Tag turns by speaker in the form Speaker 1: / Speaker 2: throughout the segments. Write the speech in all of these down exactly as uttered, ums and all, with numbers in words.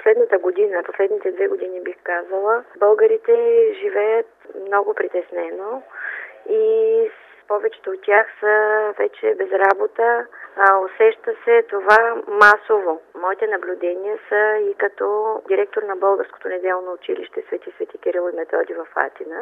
Speaker 1: последната година, последните две години бих казала, българите живеят много притеснено и повечето от тях са вече без работа. А, усеща се това масово. Моите наблюдения са и като директор на Българското неделно училище Свети Свети Кирил и Методи в Атина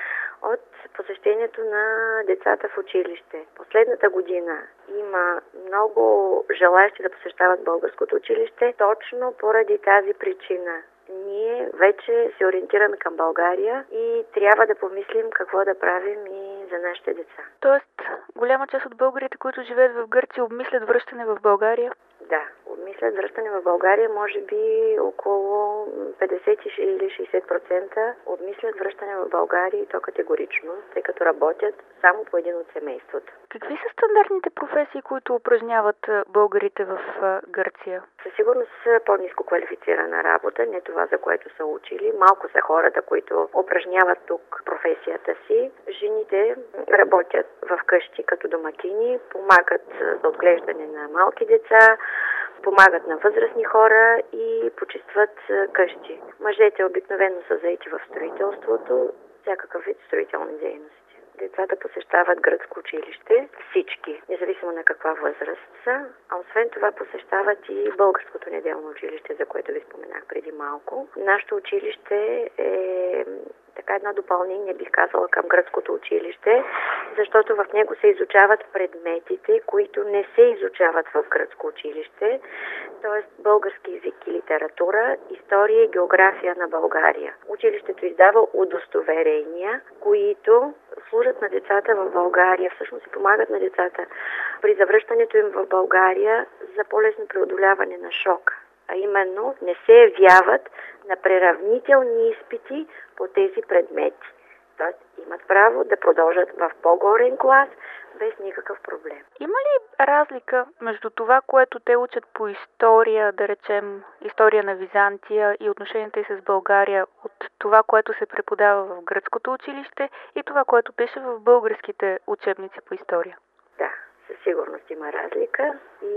Speaker 1: от посещението на децата в училище. Последната година има много желаящи да посещават българското училище точно поради тази причина. Ние вече се ориентираме към България и трябва да помислим какво да правим и за нашите деца.
Speaker 2: Тоест, голяма част от българите, които живеят в Гърция, обмислят връщане в България?
Speaker 1: Да, обмислят връщане в България, може би около петдесет или шейсет процента обмислят връщане в България и то категорично, тъй като работят само по един от семейството.
Speaker 2: Какви са стандартните професии, които упражняват българите в Гърция?
Speaker 1: Със сигурност са по-ниско квалифицирана работа, не това, за което са учили. Малко са хората, които упражняват тук професията си. Жените работят в къщи като домакини, помагат за отглеждане на малки деца, помагат на възрастни хора и почистват къщи. Мъжете обикновено са заети в строителството, всякакъв вид строителни дейности. Децата посещават гръцко училище, всички, независимо на каква възраст са, а освен това посещават и българското неделно училище, за което ви споменах преди малко. Нашето училище е така едно допълнение, бих казала, към гръцкото училище, защото в него се изучават предметите, които не се изучават в гръцко училище, т.е. български език и литература, история и география на България. Училището издава удостоверения, които служат на децата в България, всъщност и помагат на децата при завръщането им в България за по-лесно преодоляване на шока. А именно не се явяват на преравнителни изпити по тези предмети. Тоест имат право да продължат в по-горен клас без никакъв проблем.
Speaker 2: Има ли разлика между това, което те учат по история, да речем история на Византия и отношенията и с България, от това, което се преподава в гръцкото училище и това, което пише в българските учебници по история?
Speaker 1: Да, със сигурност има разлика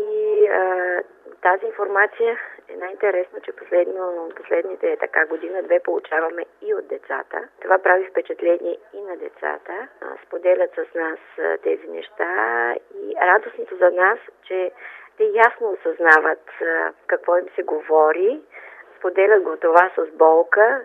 Speaker 1: и а, тази информация е най-интересно, че последно, последните така година-две получаваме и от децата. Това прави впечатление и на децата. А, споделят с нас а, тези неща и радостното за нас, че те ясно осъзнават а, какво им се говори, споделят го това с болка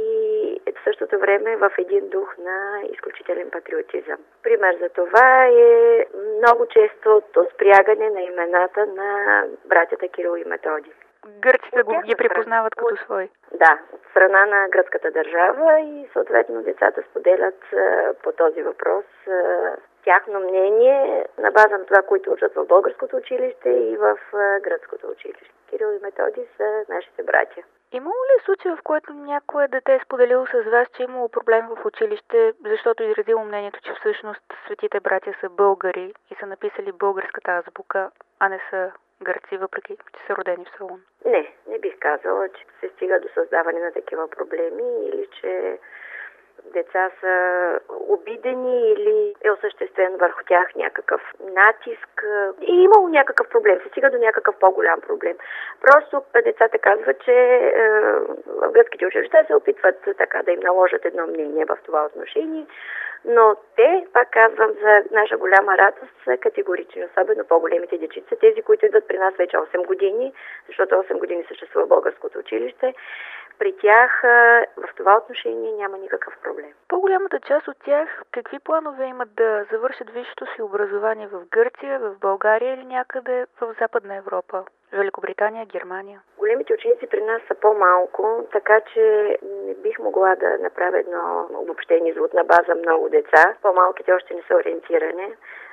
Speaker 1: и в същото време в един дух на изключителен патриотизъм. Пример за това е много често спрягане на имената на братята Кирил и Методи.
Speaker 2: Гърците го ги припознават като от, свои.
Speaker 1: Да, от страна на гръцката държава и съответно децата споделят а, по този въпрос а, тяхно мнение на база на това, които учат в българското училище и в а, гръцкото училище. Кирил и Методи са нашите братя.
Speaker 2: Имало ли случай, в който някое дете е споделило с вас, че е имало проблем в училище, защото е изразило мнението, че всъщност светите братя са българи и са написали българската азбука, а не са гърци, въпреки че са родени в Солун?
Speaker 1: Не, не бих казала, че се стига до създаване на такива проблеми или че деца са обидени или е осъществен върху тях някакъв натиск. И имало някакъв проблем, се стига до някакъв по-голям проблем. Просто децата казват, че е, в гръцките училища се опитват така да им наложат едно мнение в това отношение, но те, пак казвам, за наша голяма радост са категорични, особено по-големите дечица, тези, които идват при нас вече осем години, защото осем години съществува българското училище. При тях в това отношение няма никакъв проблем.
Speaker 2: По-голямата част от тях какви планове имат да завършат висшето си образование в Гърция, в България или някъде в Западна Европа? Великобритания, Германия?
Speaker 1: Големите ученици при нас са по-малко, така че не бих могла да направя едно обобщение извод на база много деца. По-малките още не са ориентирани,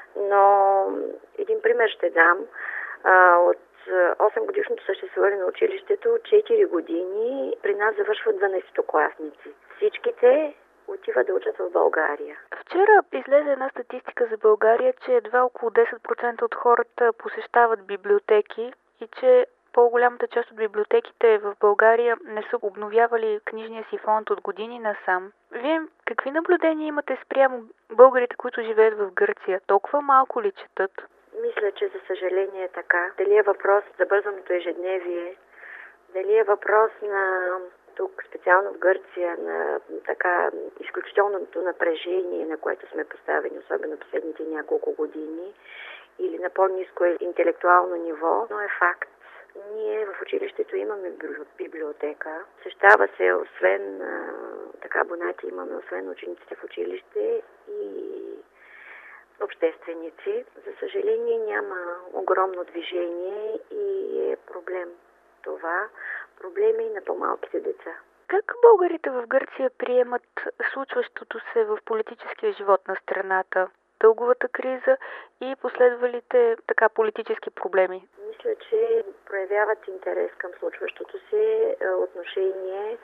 Speaker 1: но един пример ще дам. От осем годишното съществуване на училището, четири години при нас завършват дванайсетокласници. Всичките отиват да учат в България.
Speaker 2: Вчера излезе една статистика за България, че едва около десет процента от хората посещават библиотеки и че по-голямата част от библиотеките в България не са обновявали книжния си фонд от години насам. Вие какви наблюдения имате спрямо българите, които живеят в Гърция? Толкова малко ли четат?
Speaker 1: Мисля, че за съжаление е така. Дали е въпрос за бързаното ежедневие, Дали е въпрос на тук, специално в Гърция, на така изключителното напрежение, на което сме поставени, особено последните няколко години, или на по-ниско интелектуално ниво, но е факт. Ние в училището имаме библиотека. Същава се, освен така абонати имаме, освен учениците в училище и общественици. За съжаление няма огромно движение и е проблем това. Проблеми и на по-малките деца.
Speaker 2: Как българите в Гърция приемат случващото се в политическия живот на страната? Дълговата криза и последвалите така политически проблеми?
Speaker 1: Мисля, че проявяват интерес към случващото се отношение.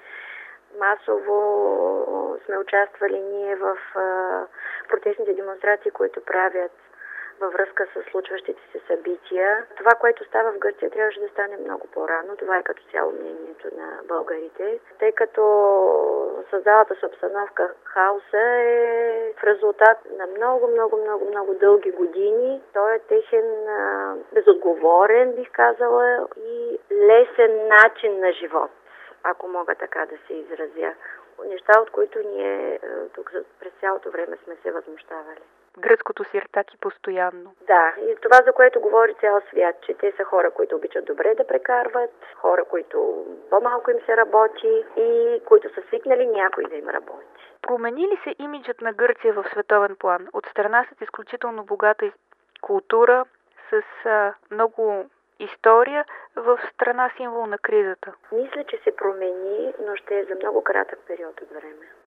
Speaker 1: Масово сме участвали ние в протестните демонстрации, които правят във връзка с случващите се събития. Това, което става в Гърция, трябваше да стане много по-рано. Това е като цяло мнението на българите, тъй като създалата се обстановка, хаоса е в резултат на много, много, много, много дълги години. Той е техен а, безотговорен, бих казала, и лесен начин на живот, ако мога така да се изразя. Неща, от които ние тук през цялото време сме се възмущавали.
Speaker 2: Гръцкото сиртаки постоянно.
Speaker 1: Да, и това, за което говори цял свят, че те са хора, които обичат добре да прекарват, хора, които по-малко им се работи и които са свикнали някой да им работи.
Speaker 2: Промени ли се имиджът на Гърция в световен план? От страна с изключително богата култура, с а, много история, в страна символ на кризата?
Speaker 1: Мисля, че се промени, но ще е за много кратък период от време.